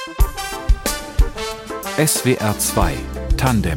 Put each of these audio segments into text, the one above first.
SWR 2 Tandem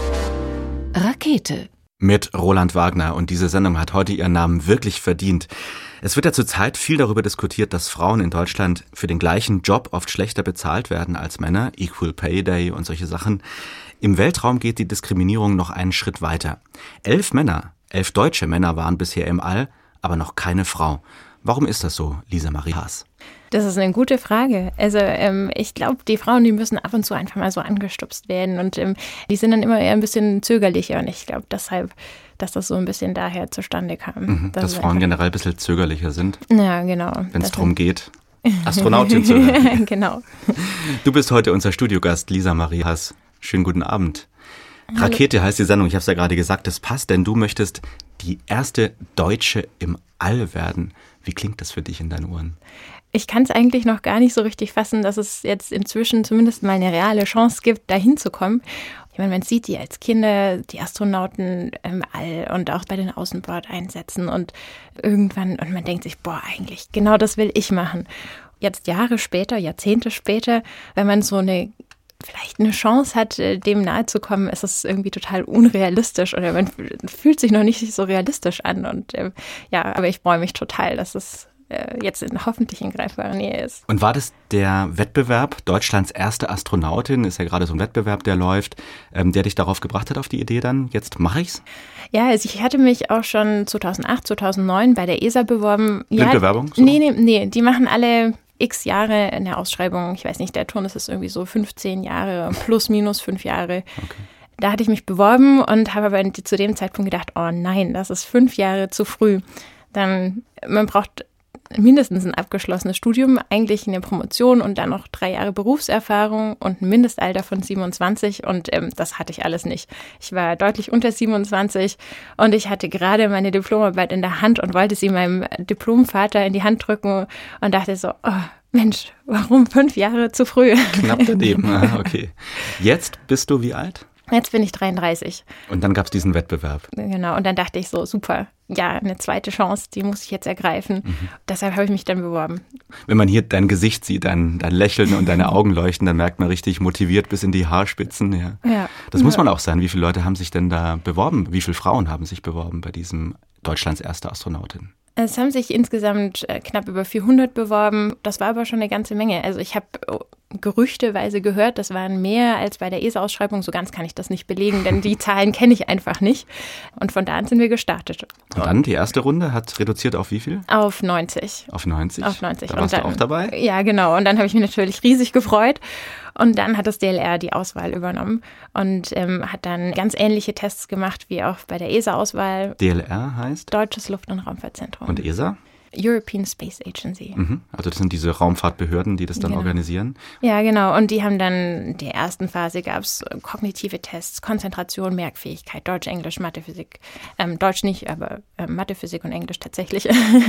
Rakete mit Roland Wagner, und diese Sendung hat heute ihren Namen wirklich verdient. Es wird ja zurzeit viel darüber diskutiert, dass Frauen in Deutschland für den gleichen Job oft schlechter bezahlt werden als Männer, Equal Pay Day und solche Sachen. Im Weltraum geht die Diskriminierung noch einen Schritt weiter. 11 deutsche Männer waren bisher im All, aber noch keine Frau. Warum ist das so, Lisa Marie Haas? Das ist eine gute Frage. Also ich glaube, die Frauen, die müssen ab und zu einfach mal so angestupst werden und die sind dann immer eher ein bisschen zögerlicher, und ich glaube deshalb, dass das so ein bisschen daher zustande kam. Dass Frauen generell ein bisschen zögerlicher sind. Ja, genau. Wenn es darum geht, Astronautin zu werden. Genau. Du bist heute unser Studiogast, Lisa Marie Haas. Schönen guten Abend. Hallo. Rakete heißt die Sendung, ich habe es ja gerade gesagt, das passt, denn du möchtest die erste Deutsche im All werden. Wie klingt das für dich in deinen Ohren? Ich kann es eigentlich noch gar nicht so richtig fassen, dass es jetzt inzwischen zumindest mal eine reale Chance gibt, da hinzukommen. Ich meine, man sieht die als Kinder, die Astronauten im All und auch bei den Außenbordeinsätzen und irgendwann, und man denkt sich, eigentlich, genau das will ich machen. Jetzt Jahre später, Jahrzehnte später, wenn man so vielleicht eine Chance hat, dem nahe zu kommen, ist es irgendwie total unrealistisch oder man fühlt sich noch nicht so realistisch an. Und aber ich freue mich total, dass es jetzt hoffentlich in greifbarer Nähe ist. Und war das der Wettbewerb, Deutschlands erste Astronautin, ist ja gerade so ein Wettbewerb, der läuft, der dich darauf gebracht hat, auf die Idee dann, jetzt mache ich's? Ja, also ich hatte mich auch schon 2008, 2009 bei der ESA beworben. Blindbewerbung? So? Nee, die machen alle x Jahre in der Ausschreibung. Ich weiß nicht, der Turnus ist irgendwie so 15 Jahre, plus minus 5 Jahre. Okay. Da hatte ich mich beworben und habe aber zu dem Zeitpunkt gedacht, oh nein, das ist 5 Jahre zu früh. Man braucht mindestens ein abgeschlossenes Studium, eigentlich eine Promotion und dann noch 3 Jahre Berufserfahrung und ein Mindestalter von 27, und das hatte ich alles nicht. Ich war deutlich unter 27 und ich hatte gerade meine Diplomarbeit in der Hand und wollte sie meinem Diplomvater in die Hand drücken und dachte so, oh Mensch, warum 5 Jahre zu früh? Knapp daneben, okay. Jetzt bist du wie alt? Jetzt bin ich 33. Und dann gab es diesen Wettbewerb. Genau, und dann dachte ich so, super, ja, eine zweite Chance, die muss ich jetzt ergreifen. Deshalb habe ich mich dann beworben. Wenn man hier dein Gesicht sieht, dein Lächeln und deine Augen leuchten, dann merkt man richtig motiviert bis in die Haarspitzen. Ja. Das muss man auch sein. Wie viele Leute haben sich denn da beworben? Wie viele Frauen haben sich beworben bei diesem Deutschlands erste Astronautin? Es haben sich insgesamt knapp über 400 beworben. Das war aber schon eine ganze Menge. Also ich habe gerüchteweise gehört, das waren mehr als bei der ESA-Ausschreibung. So ganz kann ich das nicht belegen, denn die Zahlen kenne ich einfach nicht. Und von da an sind wir gestartet. Und dann die erste Runde hat reduziert auf wie viel? Auf 90. Auf 90? Auf 90. Da warst du auch dabei? Ja, genau. Und dann habe ich mich natürlich riesig gefreut. Und dann hat das DLR die Auswahl übernommen und hat dann ganz ähnliche Tests gemacht wie auch bei der ESA-Auswahl. DLR heißt? Deutsches Luft- und Raumfahrtzentrum. Und ESA? European Space Agency. Also das sind diese Raumfahrtbehörden, die das dann organisieren? Ja, genau. Und die haben dann, in der ersten Phase gab es kognitive Tests, Konzentration, Merkfähigkeit, Deutsch, Englisch, Mathe, Physik. Deutsch nicht, aber Mathe, Physik und Englisch tatsächlich.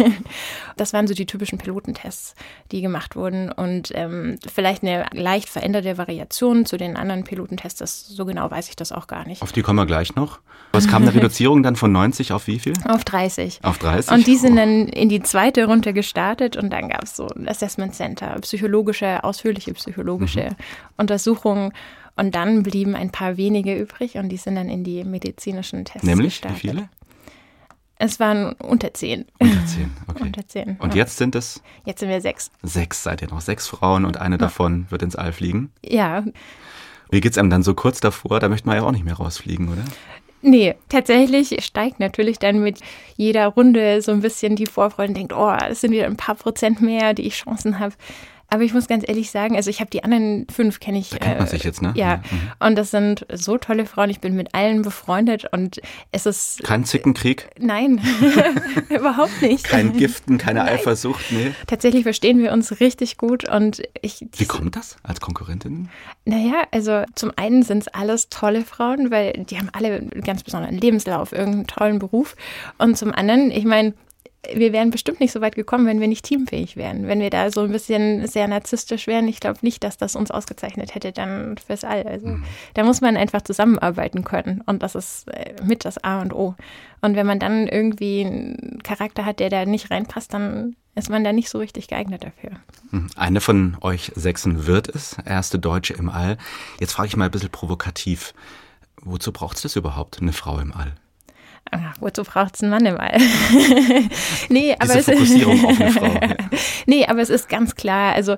Das waren so die typischen Pilotentests, die gemacht wurden. Und vielleicht eine leicht veränderte Variation zu den anderen Pilotentests. So genau weiß ich das auch gar nicht. Auf die kommen wir gleich noch. Was kam eine Reduzierung dann von 90 auf wie viel? Auf 30. Auf 30? Und die sind dann in die zweite Runde gestartet und dann gab es so ein Assessment Center, ausführliche psychologische Untersuchungen, und dann blieben ein paar wenige übrig und die sind dann in die medizinischen Tests gestartet. Wie viele? Es waren unter 10. Unter 10, okay. Unter 10. Und jetzt sind es? Jetzt sind wir 6. 6 seid ihr noch, 6 Frauen und eine davon wird ins All fliegen? Ja. Wie geht's einem dann so kurz davor? Da möchte man ja auch nicht mehr rausfliegen, oder? Nee, tatsächlich steigt natürlich dann mit jeder Runde so ein bisschen die Vorfreude und denkt, es sind wieder ein paar Prozent mehr, die ich Chancen habe. Aber ich muss ganz ehrlich sagen, also ich habe die anderen 5 kenne ich. Da kennt man sich jetzt, ne? Ja, und das sind so tolle Frauen. Ich bin mit allen befreundet und es ist... Kein Zickenkrieg? Nein, überhaupt nicht. Kein Giften, keine Eifersucht, nee? Tatsächlich verstehen wir uns richtig gut und Wie kommt das als Konkurrentin? Naja, also zum einen sind es alles tolle Frauen, weil die haben alle einen ganz besonderen Lebenslauf, irgendeinen tollen Beruf. Und zum anderen, ich meine, wir wären bestimmt nicht so weit gekommen, wenn wir nicht teamfähig wären. Wenn wir da so ein bisschen sehr narzisstisch wären, ich glaube nicht, dass das uns ausgezeichnet hätte dann fürs All. Also da muss man einfach zusammenarbeiten können und das ist mit das A und O. Und wenn man dann irgendwie einen Charakter hat, der da nicht reinpasst, dann ist man da nicht so richtig geeignet dafür. Eine von euch 6 wird es, erste Deutsche im All. Jetzt frage ich mal ein bisschen provokativ, wozu braucht es das überhaupt, eine Frau im All? Ach, wozu braucht es einen Mann im All? Nee, aber Diese Fokussierung auf eine Frau. Ja. Nee, aber es ist ganz klar, also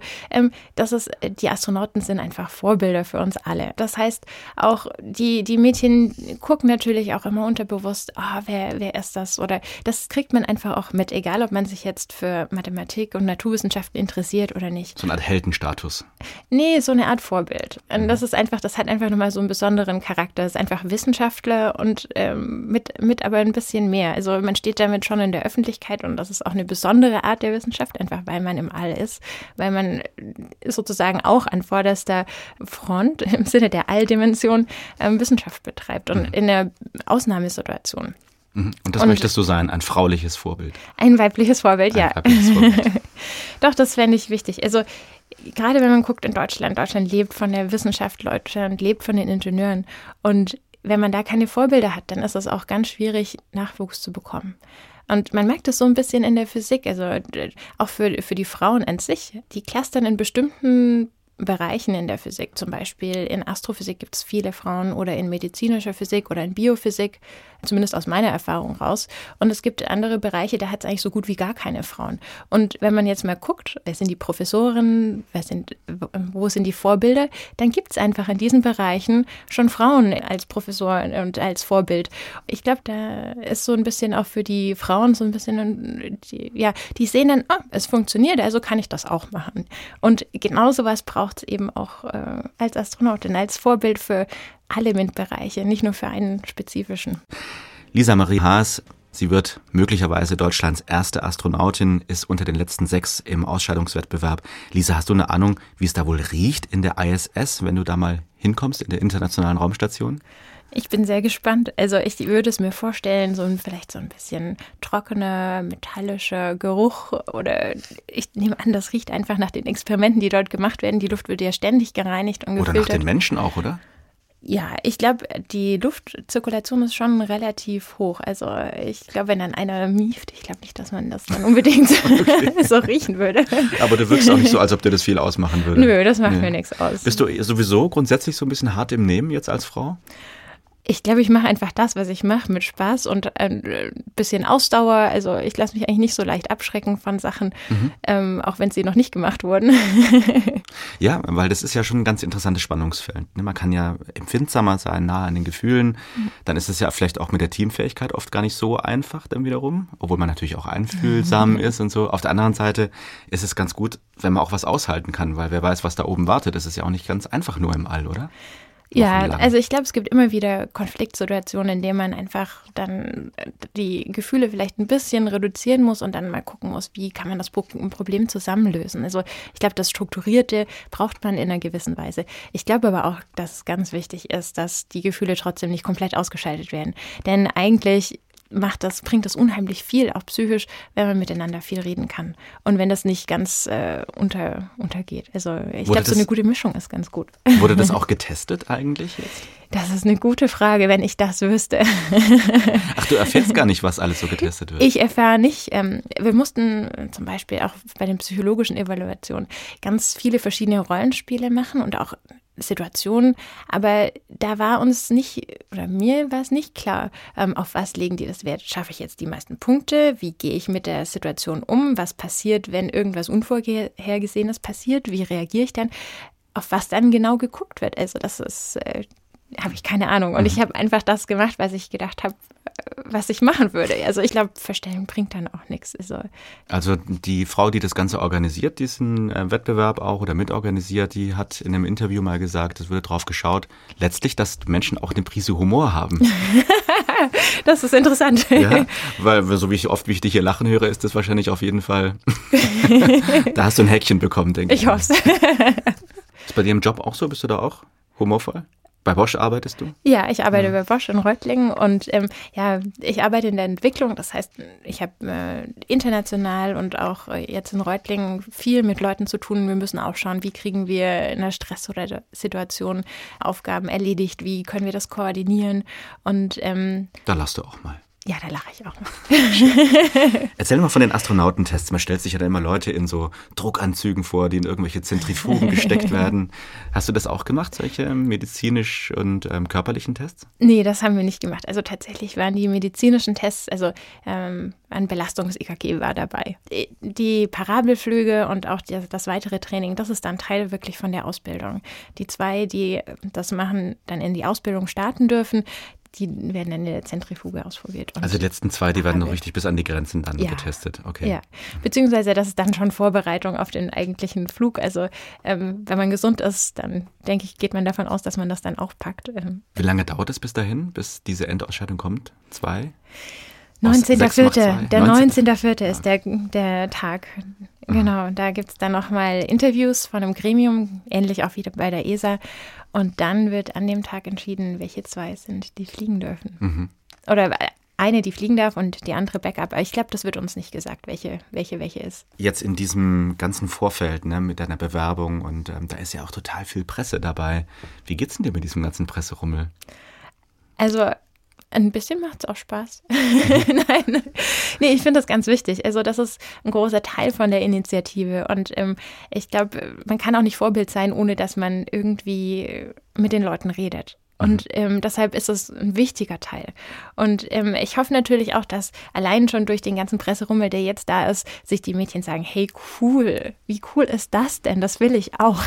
die Astronauten sind einfach Vorbilder für uns alle. Das heißt, auch die Mädchen gucken natürlich auch immer unterbewusst, wer ist das? Oder das kriegt man einfach auch mit, egal ob man sich jetzt für Mathematik und Naturwissenschaften interessiert oder nicht. So eine Art Heldenstatus. Nee, so eine Art Vorbild. Und das hat einfach nochmal so einen besonderen Charakter. Es ist einfach Wissenschaftler und mit aber ein bisschen mehr. Also man steht damit schon in der Öffentlichkeit und das ist auch eine besondere Art der Wissenschaft, einfach weil man im All ist, weil man sozusagen auch an vorderster Front im Sinne der Alldimension Wissenschaft betreibt und in der Ausnahmesituation. Und das möchtest du sein, ein frauliches Vorbild? Ein weibliches Vorbild, ja. Weibliches Vorbild. Doch, das fände ich wichtig. Also gerade wenn man guckt in Deutschland lebt von der Wissenschaft, Deutschland lebt von den Ingenieuren und wenn man da keine Vorbilder hat, dann ist es auch ganz schwierig, Nachwuchs zu bekommen. Und man merkt es so ein bisschen in der Physik, also auch für die Frauen an sich. Die clustern in bestimmten Bereichen in der Physik. Zum Beispiel in Astrophysik gibt es viele Frauen oder in medizinischer Physik oder in Biophysik, zumindest aus meiner Erfahrung raus. Und es gibt andere Bereiche, da hat es eigentlich so gut wie gar keine Frauen. Und wenn man jetzt mal guckt, wer sind die Professoren, wo sind die Vorbilder, dann gibt es einfach in diesen Bereichen schon Frauen als Professor und als Vorbild. Ich glaube, da ist so ein bisschen auch für die Frauen so ein bisschen, die sehen dann, es funktioniert, also kann ich das auch machen. Und genau sowas braucht es eben auch als Astronautin, als Vorbild für alle MINT-Bereiche, nicht nur für einen spezifischen. Lisa Marie Haas, sie wird möglicherweise Deutschlands erste Astronautin, ist unter den letzten 6 im Ausscheidungswettbewerb. Lisa, hast du eine Ahnung, wie es da wohl riecht in der ISS, wenn du da mal hinkommst, in der Internationalen Raumstation? Ich bin sehr gespannt. Also ich würde es mir vorstellen, vielleicht so ein bisschen trockener, metallischer Geruch oder ich nehme an, das riecht einfach nach den Experimenten, die dort gemacht werden. Die Luft wird ja ständig gereinigt und gefiltert. Oder nach den Menschen auch, oder? Ja, ich glaube, die Luftzirkulation ist schon relativ hoch. Also ich glaube, wenn dann einer mieft, ich glaube nicht, dass man das dann unbedingt so riechen würde. Aber du wirkst auch nicht so, als ob dir das viel ausmachen würde. Nö, das macht mir nichts aus. Bist du sowieso grundsätzlich so ein bisschen hart im Nehmen jetzt als Frau? Ich glaube, ich mache einfach das, was ich mache, mit Spaß und ein bisschen Ausdauer. Also ich lasse mich eigentlich nicht so leicht abschrecken von Sachen, auch wenn sie noch nicht gemacht wurden. Ja, weil das ist ja schon ein ganz interessantes Spannungsfeld. Man kann ja empfindsamer sein, nah an den Gefühlen. Dann ist es ja vielleicht auch mit der Teamfähigkeit oft gar nicht so einfach dann wiederum, obwohl man natürlich auch einfühlsam ist und so. Auf der anderen Seite ist es ganz gut, wenn man auch was aushalten kann, weil wer weiß, was da oben wartet. Das ist ja auch nicht ganz einfach nur im All, oder? Ja, also ich glaube, es gibt immer wieder Konfliktsituationen, in denen man einfach dann die Gefühle vielleicht ein bisschen reduzieren muss und dann mal gucken muss, wie kann man das Problem zusammenlösen. Also ich glaube, das Strukturierte braucht man in einer gewissen Weise. Ich glaube aber auch, dass es ganz wichtig ist, dass die Gefühle trotzdem nicht komplett ausgeschaltet werden. Denn eigentlich bringt das unheimlich viel, auch psychisch, wenn man miteinander viel reden kann. Und wenn das nicht ganz untergeht. Also ich glaube, so eine gute Mischung ist ganz gut. Wurde das auch getestet eigentlich jetzt? Das ist eine gute Frage, wenn ich das wüsste. Ach, du erfährst gar nicht, was alles so getestet wird? Ich erfahre nicht. Wir mussten zum Beispiel auch bei den psychologischen Evaluationen ganz viele verschiedene Rollenspiele machen und auch Situationen, aber da war uns nicht, oder mir war es nicht klar, auf was legen die das Wert. Schaffe ich jetzt die meisten Punkte? Wie gehe ich mit der Situation um? Was passiert, wenn irgendwas Unvorhergesehenes passiert? Wie reagiere ich dann? Auf was dann genau geguckt wird? Also das ist, habe ich keine Ahnung. Und ich habe einfach das gemacht, was ich gedacht habe, was ich machen würde. Also ich glaube, Verstellen bringt dann auch nichts. Also die Frau, die das Ganze organisiert, diesen Wettbewerb auch oder mitorganisiert, die hat in einem Interview mal gesagt, es wurde drauf geschaut, letztlich, dass Menschen auch eine Prise Humor haben. Das ist interessant. Ja, weil so wie ich dich hier lachen höre, ist das wahrscheinlich auf jeden Fall, da hast du ein Häkchen bekommen, denke ich. Ich hoffe es. Ist bei dir im Job auch so? Bist du da auch humorvoll? Bei Bosch arbeitest du? Ja, ich arbeite bei Bosch in Reutlingen und ich arbeite in der Entwicklung. Das heißt, ich habe international und auch jetzt in Reutlingen viel mit Leuten zu tun. Wir müssen auch schauen, wie kriegen wir in einer Stresssituation Aufgaben erledigt, wie können wir das koordinieren. Und da lachst du auch mal. Ja, da lache ich auch mal. Erzähl mal von den Astronautentests. Man stellt sich ja da immer Leute in so Druckanzügen vor, die in irgendwelche Zentrifugen gesteckt werden. Hast du das auch gemacht, solche medizinisch und körperlichen Tests? Nee, das haben wir nicht gemacht. Also tatsächlich waren die medizinischen Tests, also ein Belastungs-EKG war dabei. Die Parabelflüge und auch das weitere Training, das ist dann Teil wirklich von der Ausbildung. Die 2, die das machen, dann in die Ausbildung starten dürfen, die werden dann in der Zentrifuge ausprobiert. Also die letzten 2, die werden noch richtig bis an die Grenzen dann getestet. Okay. Ja, beziehungsweise das ist dann schon Vorbereitung auf den eigentlichen Flug. Also wenn man gesund ist, dann denke ich, geht man davon aus, dass man das dann auch packt. Wie lange dauert es bis dahin, bis diese Endausscheidung kommt? 2? 19.04. Der 19.04. ist der Tag. Genau, da gibt es dann nochmal Interviews von einem Gremium, ähnlich auch wieder bei der ESA. Und dann wird an dem Tag entschieden, welche 2 sind, die fliegen dürfen. Mhm. Oder eine, die fliegen darf und die andere Backup. Aber ich glaube, das wird uns nicht gesagt, welche ist. Jetzt in diesem ganzen Vorfeld, ne, mit deiner Bewerbung und da ist ja auch total viel Presse dabei. Wie geht's denn dir mit diesem ganzen Presserummel? Also ein bisschen macht es auch Spaß. Nein, nee, ich finde das ganz wichtig. Also das ist ein großer Teil von der Initiative und ich glaube, man kann auch nicht Vorbild sein, ohne dass man irgendwie mit den Leuten redet. Und deshalb ist es ein wichtiger Teil. Und ich hoffe natürlich auch, dass allein schon durch den ganzen Presserummel, der jetzt da ist, sich die Mädchen sagen, hey, cool, wie cool ist das denn? Das will ich auch.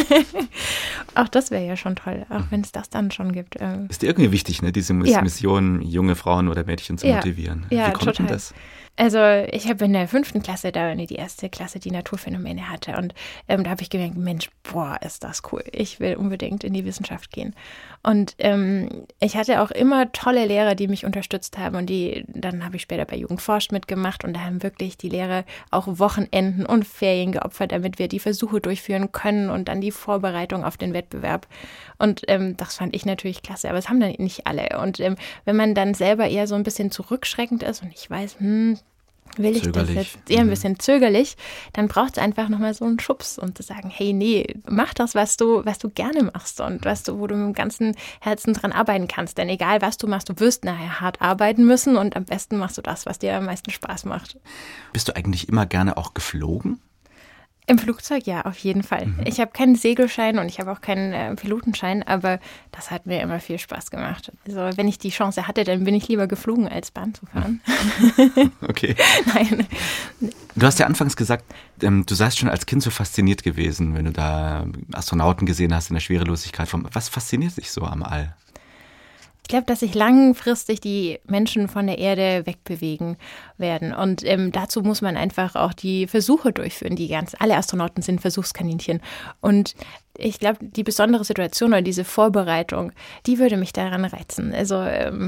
Auch das wäre ja schon toll, auch wenn es das dann schon gibt. Ist irgendwie wichtig, ne, diese Mission, junge Frauen oder Mädchen zu motivieren. Ja, wie kommt denn das? Also ich habe in der 5. Klasse, da die erste Klasse, die Naturphänomene hatte und da habe ich gemerkt, Mensch, boah, ist das cool. Ich will unbedingt in die Wissenschaft gehen. Und ich hatte auch immer tolle Lehrer, die mich unterstützt haben und dann habe ich später bei Jugend forscht mitgemacht und da haben wirklich die Lehrer auch Wochenenden und Ferien geopfert, damit wir die Versuche durchführen können und dann die Vorbereitung auf den Wettbewerb. Und das fand ich natürlich klasse, aber es haben dann nicht alle. Und wenn man dann selber eher so ein bisschen zurückschreckend ist und ich weiß, will ich das jetzt eher ein bisschen zögerlich, dann braucht es einfach nochmal so einen Schubs und zu sagen, hey, nee, mach das, was du gerne machst und wo du mit dem ganzen Herzen dran arbeiten kannst. Denn egal, was du machst, du wirst nachher hart arbeiten müssen und am besten machst du das, was dir am meisten Spaß macht. Bist du eigentlich immer gerne auch geflogen? Im Flugzeug, ja, auf jeden Fall. Ich habe keinen Segelschein und ich habe auch keinen Pilotenschein, aber das hat mir immer viel Spaß gemacht. Also wenn ich die Chance hatte, dann bin ich lieber geflogen, als Bahn zu fahren. Okay. Nein. Du hast ja anfangs gesagt, du seist schon als Kind so fasziniert gewesen, wenn du da Astronauten gesehen hast in der Schwerelosigkeit. Was fasziniert dich so am All? Ich glaube, dass sich langfristig die Menschen von der Erde wegbewegen werden. Und dazu muss man einfach auch die Versuche durchführen. Alle Astronauten sind Versuchskaninchen. Und ich glaube, die besondere Situation oder diese Vorbereitung, die würde mich daran reizen. Also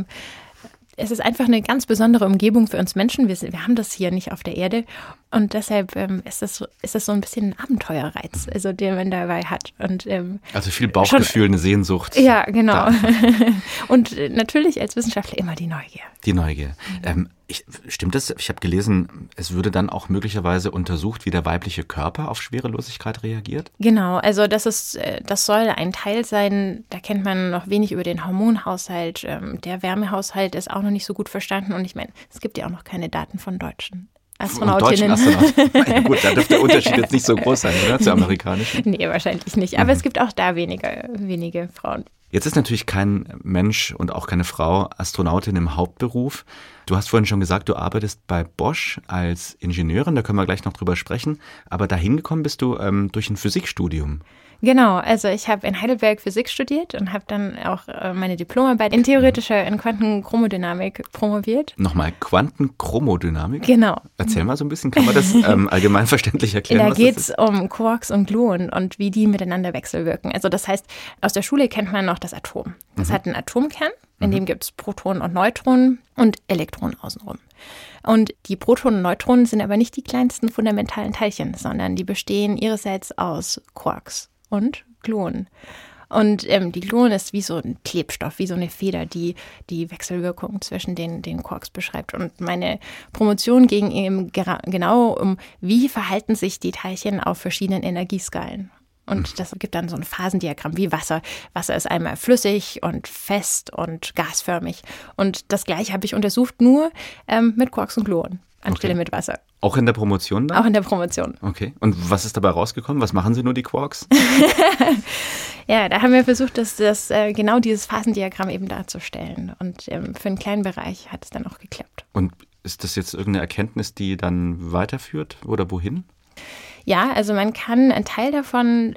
es ist einfach eine ganz besondere Umgebung für uns Menschen. Wir haben das hier nicht auf der Erde. Und deshalb ist das so ein bisschen ein Abenteuerreiz, also den man dabei hat. Und, also viel Bauchgefühl, eine Sehnsucht. Ja, genau. Und natürlich als Wissenschaftler immer die Neugier. Die Neugier. Stimmt das? Ich habe gelesen, es würde dann auch möglicherweise untersucht, wie der weibliche Körper auf Schwerelosigkeit reagiert? Genau, also das soll ein Teil sein, da kennt man noch wenig über den Hormonhaushalt. Der Wärmehaushalt ist auch noch nicht so gut verstanden und ich meine, es gibt ja auch noch keine Daten von deutschen Astronautinnen. Ja, gut, da dürfte der Unterschied jetzt nicht so groß sein, oder? Zu amerikanischen? Nee, wahrscheinlich nicht. Aber es gibt auch da wenige Frauen. Jetzt ist natürlich kein Mensch und auch keine Frau Astronautin im Hauptberuf. Du hast vorhin schon gesagt, du arbeitest bei Bosch als Ingenieurin, da können wir gleich noch drüber sprechen. Aber dahin gekommen bist du durch ein Physikstudium. Genau, also ich habe in Heidelberg Physik studiert und habe dann auch meine Diplomarbeit in Quantenchromodynamik promoviert. Nochmal, Quantenchromodynamik? Genau. Erzähl mal so ein bisschen, kann man das allgemein verständlich erklären? Da geht es um Quarks und Gluonen und wie die miteinander wechselwirken. Also das heißt, aus der Schule kennt man noch das Atom. Das hat einen Atomkern, in dem gibt es Protonen und Neutronen und Elektronen außenrum. Und die Protonen und Neutronen sind aber nicht die kleinsten fundamentalen Teilchen, sondern die bestehen ihrerseits aus Quarks und Gluonen. Und die Gluon ist wie so ein Klebstoff, wie so eine Feder, die die Wechselwirkung zwischen den Quarks beschreibt. Und meine Promotion ging eben genau um, wie verhalten sich die Teilchen auf verschiedenen Energieskalen. Und das gibt dann so ein Phasendiagramm wie Wasser. Wasser ist einmal flüssig und fest und gasförmig. Und das Gleiche habe ich untersucht, nur mit Quarks und Gluon, anstelle mit Wasser. Auch in der Promotion dann? Auch in der Promotion. Okay. Und was ist dabei rausgekommen? Was machen Sie nur, die Quarks? Ja, da haben wir versucht, genau dieses Phasendiagramm eben darzustellen. Und für einen kleinen Bereich hat es dann auch geklappt. Und ist das jetzt irgendeine Erkenntnis, die dann weiterführt oder wohin? Ja, also man kann einen Teil davon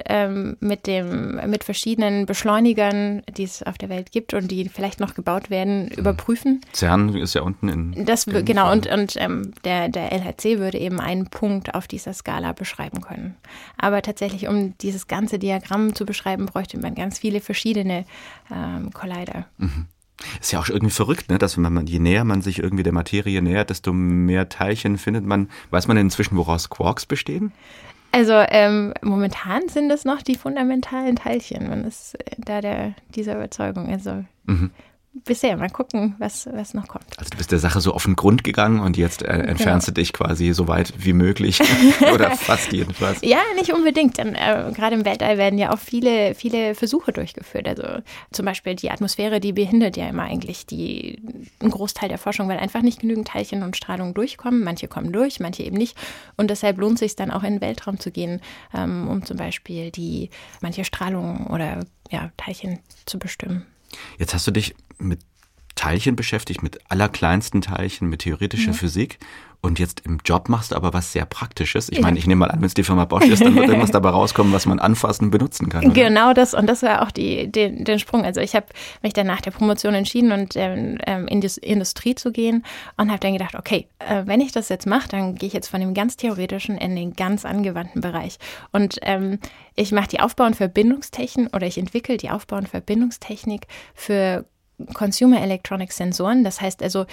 mit verschiedenen Beschleunigern, die es auf der Welt gibt und die vielleicht noch gebaut werden, überprüfen. CERN ist ja unten in genau, und der LHC würde eben einen Punkt auf dieser Skala beschreiben können. Aber tatsächlich, um dieses ganze Diagramm zu beschreiben, bräuchte man ganz viele verschiedene Collider. Mhm. Ist ja auch irgendwie verrückt, ne? Dass je näher man sich irgendwie der Materie nähert, desto mehr Teilchen findet man. Weiß man denn inzwischen, woraus Quarks bestehen? Also momentan sind es noch die fundamentalen Teilchen. Man ist dieser Überzeugung. Also bisher, mal gucken, was noch kommt. Also du bist der Sache so auf den Grund gegangen und jetzt entfernst du dich quasi so weit wie möglich oder fast jedenfalls. Ja, nicht unbedingt. Denn, gerade im Weltall werden ja auch viele Versuche durchgeführt. Also zum Beispiel die Atmosphäre, die behindert ja immer eigentlich einen Großteil der Forschung, weil einfach nicht genügend Teilchen und Strahlung durchkommen. Manche kommen durch, manche eben nicht. Und deshalb lohnt es sich dann auch in den Weltraum zu gehen, um zum Beispiel manche Strahlung oder Teilchen zu bestimmen. Jetzt hast du dich mit Teilchen beschäftigt, mit allerkleinsten Teilchen, mit theoretischer Physik. Und jetzt im Job machst du aber was sehr Praktisches. Ich meine, ich nehme mal an, wenn es die Firma Bosch ist, dann wird irgendwas dabei rauskommen, was man anfassen und benutzen kann. Oder? Genau das. Und das war auch den Sprung. Also ich habe mich dann nach der Promotion entschieden, in die Industrie zu gehen und habe dann gedacht, okay, wenn ich das jetzt mache, dann gehe ich jetzt von dem ganz theoretischen in den ganz angewandten Bereich. Und ich mache die Aufbau- und Verbindungstechnik oder ich entwickle die Aufbau- und Verbindungstechnik für Consumer Electronic Sensoren. Das heißt also,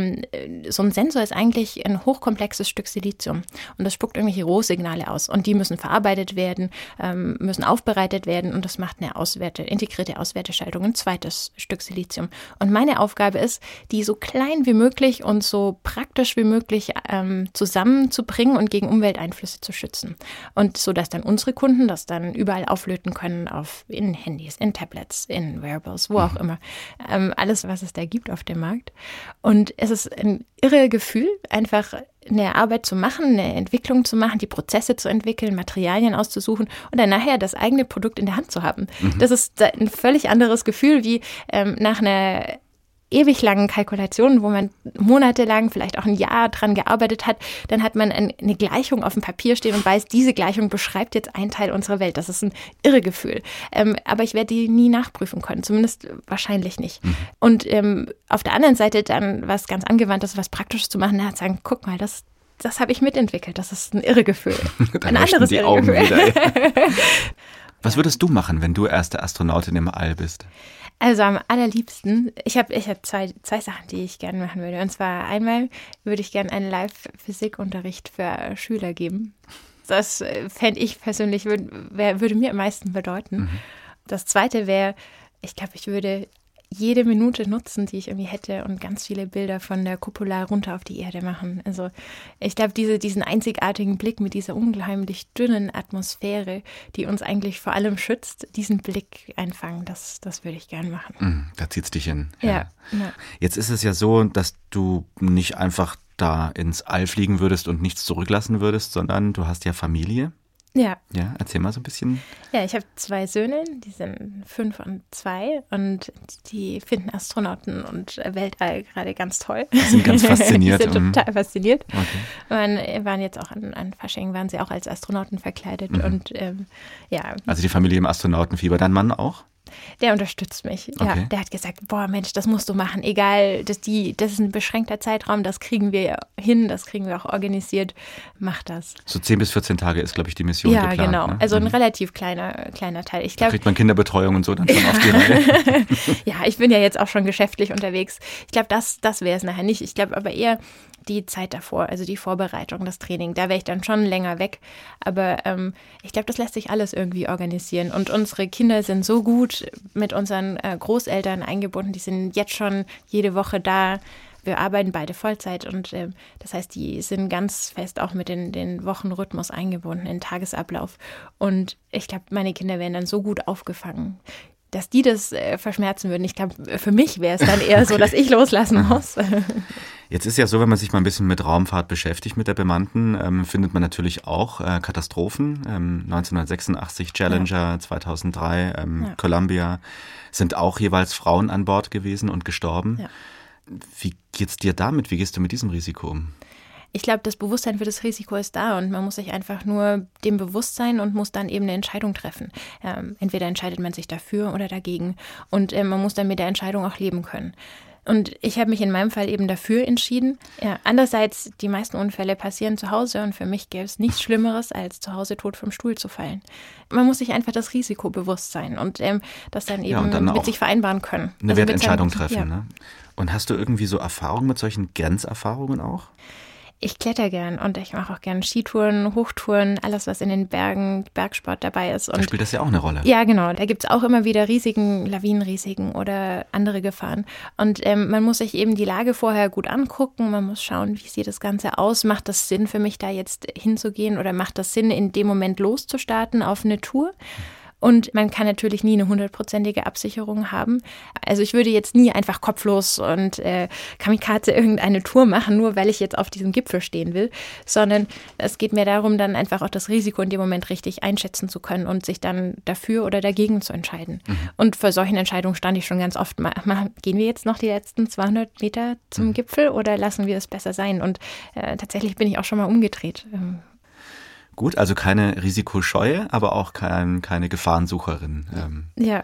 so ein Sensor ist eigentlich ein hochkomplexes Stück Silizium und das spuckt irgendwelche Rohsignale aus und die müssen verarbeitet werden, müssen aufbereitet werden und das macht eine integrierte Auswerteschaltung, ein zweites Stück Silizium. Und meine Aufgabe ist, die so klein wie möglich und so praktisch wie möglich zusammenzubringen und gegen Umwelteinflüsse zu schützen. Und so, dass dann unsere Kunden das dann überall auflöten können, in Handys, in Tablets, in Wearables, wo auch immer. Alles, was es da gibt auf dem Markt. Und es ist ein irre Gefühl, einfach eine Arbeit zu machen, eine Entwicklung zu machen, die Prozesse zu entwickeln, Materialien auszusuchen und dann nachher das eigene Produkt in der Hand zu haben. Das ist ein völlig anderes Gefühl wie nach einer ewig langen Kalkulationen, wo man monatelang, vielleicht auch ein Jahr dran gearbeitet hat, dann hat man eine Gleichung auf dem Papier stehen und weiß, diese Gleichung beschreibt jetzt einen Teil unserer Welt. Das ist ein irre Gefühl. Aber ich werde die nie nachprüfen können, zumindest wahrscheinlich nicht. Und auf der anderen Seite dann was ganz Angewandtes, was Praktisches zu machen, sagen, guck mal, das habe ich mitentwickelt. Das ist ein irre Gefühl. Ein anderes irre Augen Gefühl. Wieder, Was würdest du machen, wenn du erste Astronautin im All bist? Also am allerliebsten, ich hab zwei Sachen, die ich gerne machen würde. Und zwar einmal würde ich gerne einen Live-Physikunterricht für Schüler geben. Das fände ich persönlich, würde mir am meisten bedeuten. Das Zweite wäre, ich glaube, ich würde jede Minute nutzen, die ich irgendwie hätte und ganz viele Bilder von der Cupola runter auf die Erde machen. Also ich glaube, diesen einzigartigen Blick mit dieser unheimlich dünnen Atmosphäre, die uns eigentlich vor allem schützt, diesen Blick einfangen, das würde ich gern machen. Da zieht's dich hin. Ja. Jetzt ist es ja so, dass du nicht einfach da ins All fliegen würdest und nichts zurücklassen würdest, sondern du hast ja Familie. Ja. Ja, erzähl mal so ein bisschen. Ja, ich habe 2 Söhne, die sind 5 und 2 und die finden Astronauten und Weltall gerade ganz toll. Die sind ganz fasziniert. Die sind total fasziniert. Okay. Waren jetzt auch an Fasching, waren sie auch als Astronauten verkleidet und ja. Also die Familie im Astronautenfieber, dein Mann auch? Der unterstützt mich. Ja, Okay. der hat gesagt, boah Mensch, das musst du machen. Egal, das ist ein beschränkter Zeitraum, das kriegen wir hin, das kriegen wir auch organisiert. Mach das. So 10 bis 14 Tage ist, glaube ich, die Mission Ja, geplant. genau. Ne? Also ein relativ kleiner Teil. Ich Da glaube, kriegt man Kinderbetreuung und so dann schon auf die Reihe. ja, ich bin ja jetzt auch schon geschäftlich unterwegs. Ich glaube, das wäre es nachher nicht. Ich glaube aber eher die Zeit davor, also die Vorbereitung, das Training. Da wäre ich dann schon länger weg. Aber ich glaube, das lässt sich alles irgendwie organisieren. Und unsere Kinder sind so gut mit unseren Großeltern eingebunden. Die sind jetzt schon jede Woche da. Wir arbeiten beide Vollzeit und das heißt, die sind ganz fest auch mit den Wochenrhythmus eingebunden, in den Tagesablauf. Und ich glaube, meine Kinder werden dann so gut aufgefangen, dass die das verschmerzen würden. Ich glaube, für mich wäre es dann eher so, dass ich loslassen muss. Jetzt ist ja so, wenn man sich mal ein bisschen mit Raumfahrt beschäftigt, mit der bemannten, findet man natürlich auch Katastrophen. 1986 Challenger, 2003 Columbia, sind auch jeweils Frauen an Bord gewesen und gestorben. Ja. Wie geht's dir damit? Wie gehst du mit diesem Risiko um? Ich glaube, das Bewusstsein für das Risiko ist da und man muss sich einfach nur dem bewusst sein und muss dann eben eine Entscheidung treffen. Entweder entscheidet man sich dafür oder dagegen und man muss dann mit der Entscheidung auch leben können. Und ich habe mich in meinem Fall eben dafür entschieden. Ja, andererseits, die meisten Unfälle passieren zu Hause und für mich gäbe es nichts Schlimmeres, als zu Hause tot vom Stuhl zu fallen. Man muss sich einfach das Risiko bewusst sein und das dann eben und dann mit auch sich vereinbaren können. Eine Also Wertentscheidung mit seinem- treffen. ja. Ne? Und hast du irgendwie so Erfahrungen mit solchen Grenzerfahrungen auch? Ich kletter gern und ich mache auch gern Skitouren, Hochtouren, alles, was in den Bergen, Bergsport dabei ist. Da Und spielt das ja auch eine Rolle. ja, genau. Da gibt's auch immer wieder Risiken, Lawinenrisiken oder andere Gefahren. Und man muss sich eben die Lage vorher gut angucken. Man muss schauen, wie sieht das Ganze aus? Macht das Sinn für mich, da jetzt hinzugehen? Oder macht das Sinn, in dem Moment loszustarten auf eine Tour? Und man kann natürlich nie eine 100%ige Absicherung haben. Also ich würde jetzt nie einfach kopflos und Kamikaze irgendeine Tour machen, nur weil ich jetzt auf diesem Gipfel stehen will, sondern es geht mir darum, dann einfach auch das Risiko in dem Moment richtig einschätzen zu können und sich dann dafür oder dagegen zu entscheiden. Und vor solchen Entscheidungen stand ich schon ganz oft, gehen wir jetzt noch die letzten 200 Meter zum Gipfel oder lassen wir es besser sein? Und tatsächlich bin ich auch schon mal umgedreht. Gut, also keine Risikoscheue, aber auch keine Gefahrensucherin. Ja.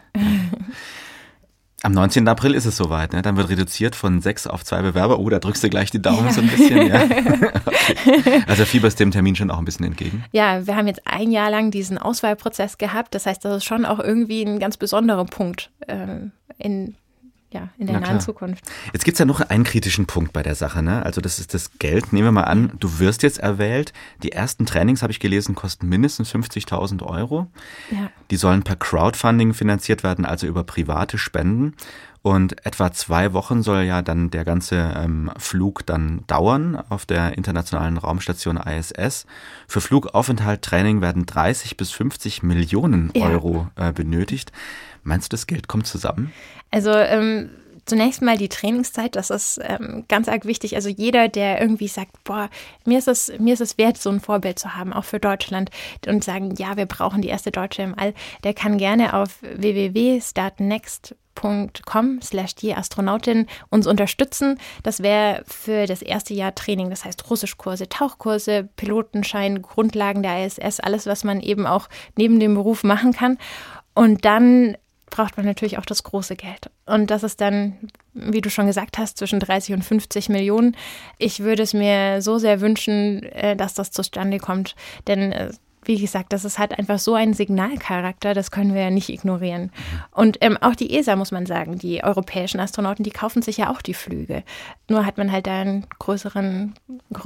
Am 19. April ist es soweit, ne? Dann wird reduziert von 6 auf 2 Bewerber. Oh, da drückst du gleich die Daumen so ein bisschen. Ja. Okay. Also fieberst dem Termin schon auch ein bisschen entgegen. Ja, wir haben jetzt ein Jahr lang diesen Auswahlprozess gehabt. Das heißt, das ist schon auch irgendwie ein ganz besonderer Punkt in der nahen Zukunft. Jetzt gibt's ja noch einen kritischen Punkt bei der Sache, ne? Also das ist das Geld. Nehmen wir mal an, du wirst jetzt erwählt. Die ersten Trainings, habe ich gelesen, kosten mindestens 50.000 €. Ja. Die sollen per Crowdfunding finanziert werden, also über private Spenden. Und etwa 2 Wochen soll ja dann der ganze Flug dann dauern auf der internationalen Raumstation ISS. Für Flugaufenthalt, Training werden 30 bis 50 Millionen Euro benötigt. Meinst du, das Geld kommt zusammen? Also zunächst mal die Trainingszeit, das ist ganz arg wichtig. Also jeder, der irgendwie sagt, boah, mir ist es wert, so ein Vorbild zu haben, auch für Deutschland und sagen, ja, wir brauchen die erste Deutsche im All, der kann gerne auf www.startnext.com/die-Astronautin uns unterstützen. Das wäre für das erste Jahr Training, das heißt Russischkurse, Tauchkurse, Pilotenschein, Grundlagen der ISS, alles, was man eben auch neben dem Beruf machen kann. Und dann braucht man natürlich auch das große Geld. Und das ist dann, wie du schon gesagt hast, zwischen 30 und 50 Millionen. Ich würde es mir so sehr wünschen, dass das zustande kommt. Denn, wie gesagt, das ist halt einfach so ein Signalcharakter, das können wir ja nicht ignorieren. Und auch die ESA, muss man sagen, die europäischen Astronauten, die kaufen sich ja auch die Flüge. Nur hat man halt da einen größeren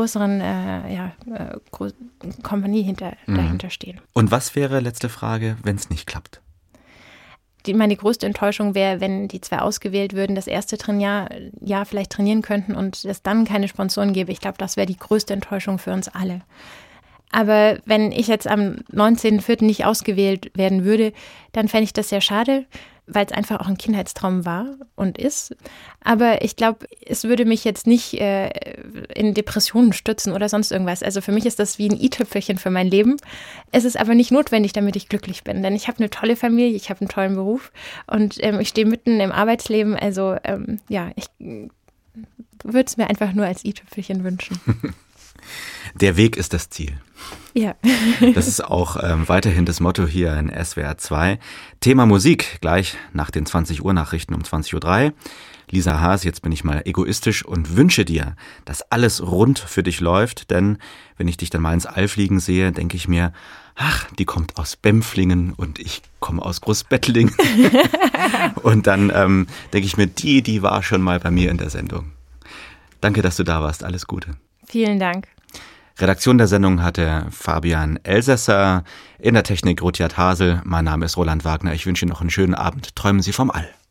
Kompanie dahinter stehen. Und was wäre, letzte Frage, wenn es nicht klappt? Meine größte Enttäuschung wäre, wenn die 2 ausgewählt würden, das erste Jahr vielleicht trainieren könnten und es dann keine Sponsoren gäbe. Ich glaube, das wäre die größte Enttäuschung für uns alle. Aber wenn ich jetzt am 19.04. nicht ausgewählt werden würde, dann fände ich das sehr schade, weil es einfach auch ein Kindheitstraum war und ist. Aber ich glaube, es würde mich jetzt nicht in Depressionen stürzen oder sonst irgendwas. Also für mich ist das wie ein i-Tüpfelchen für mein Leben. Es ist aber nicht notwendig, damit ich glücklich bin. Denn ich habe eine tolle Familie, ich habe einen tollen Beruf und ich stehe mitten im Arbeitsleben. Also ich würde es mir einfach nur als i-Tüpfelchen wünschen. Der Weg ist das Ziel. Ja. Das ist auch weiterhin das Motto hier in SWR 2. Thema Musik, gleich nach den 20-Uhr-Nachrichten um 20.03 Uhr. Lisa Haas, jetzt bin ich mal egoistisch und wünsche dir, dass alles rund für dich läuft, denn wenn ich dich dann mal ins All fliegen sehe, denke ich mir, ach, die kommt aus Bempflingen und ich komme aus Großbettlingen. Und dann denke ich mir, die war schon mal bei mir in der Sendung. Danke, dass du da warst. Alles Gute. Vielen Dank. Redaktion der Sendung hatte Fabian Elsässer, in der Technik Rudyard Hasel. Mein Name ist Roland Wagner. Ich wünsche Ihnen noch einen schönen Abend. Träumen Sie vom All.